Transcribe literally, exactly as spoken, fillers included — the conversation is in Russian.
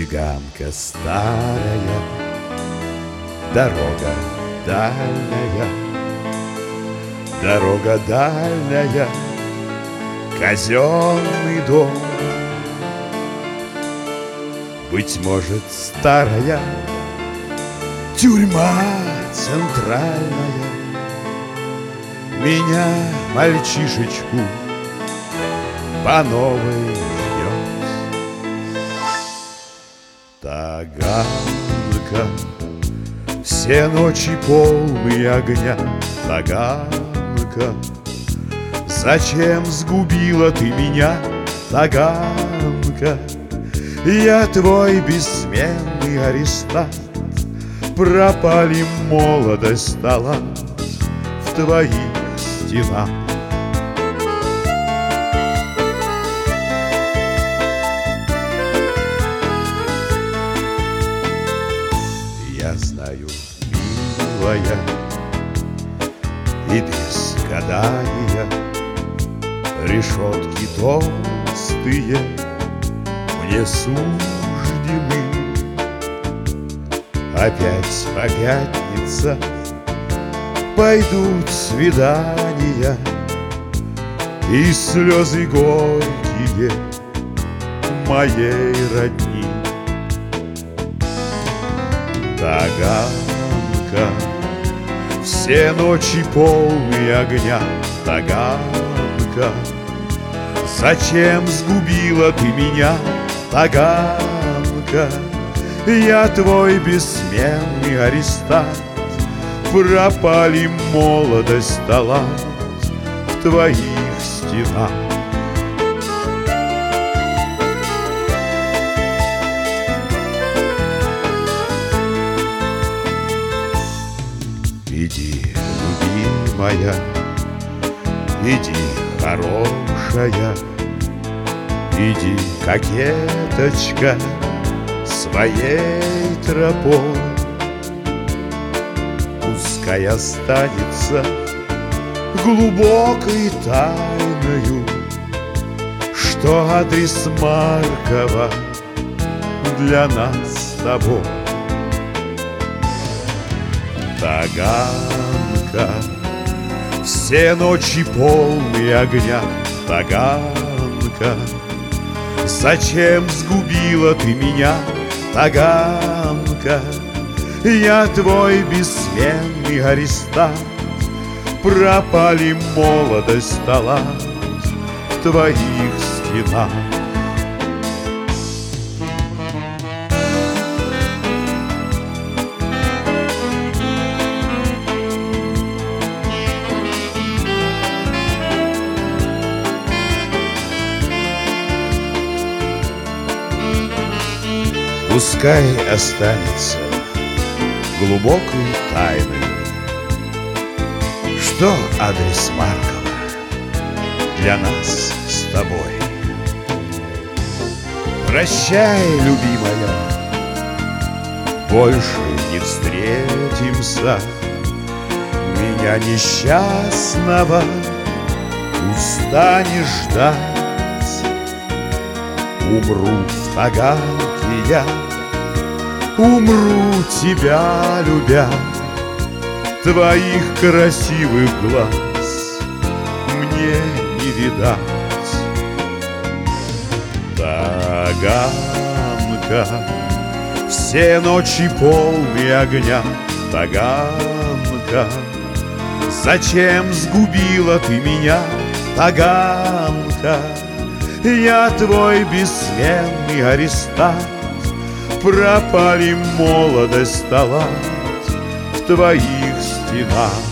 Цыганка старая, дорога дальняя, дорога дальняя, казенный дом. Быть может, старая тюрьма центральная меня, мальчишечку, по новой ждет. Таганка, все ночи полные огня. Таганка, зачем сгубила ты меня? Таганка, я твой бессменный арестант. Пропали молодость, талант в твоих стенах. Я знаю, милая, и без гадания решетки толстые мне суждены. Опять по пятницам пойдут свидания, и слезы горькие моей родни. Таганка, все ночи полные огня. Таганка, зачем сгубила ты меня? Таганка, я твой бессменный арестант. Пропали молодость, талант в твоих стенах. Иди, любимая, иди, хорошая, иди, кокеточка, своей тропой. Пускай останется глубокой тайною, что адрес Маркова для нас с тобой. Таганка, все ночи полные огня. Таганка, зачем сгубила ты меня? Таганка, я твой бессменный арестант. Пропали молодость, талант в твоих стенах. Пускай останется глубокой тайной, что адрес Маркова для нас с тобой. Прощай, любимая, больше не встретимся. Меня несчастного устанешь ждать. Умру в Таганке я, умру тебя любя. Твоих красивых глаз мне не видать. Таганка, все ночи полные огня. Таганка, зачем сгубила ты меня? Таганка, я твой бессменный арестант. Пропали молодость, талант в твоих стенах.